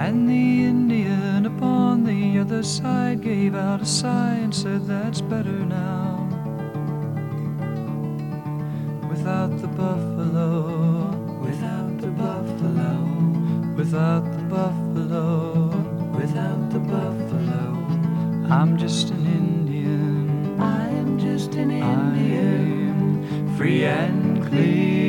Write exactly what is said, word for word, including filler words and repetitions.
And the Indian upon the other side gave out a sigh and said, that's better now. Without the buffalo, without the buffalo, without the buffalo, without the buffalo, I'm just an Indian. I am just an Indian. I'm free and clear.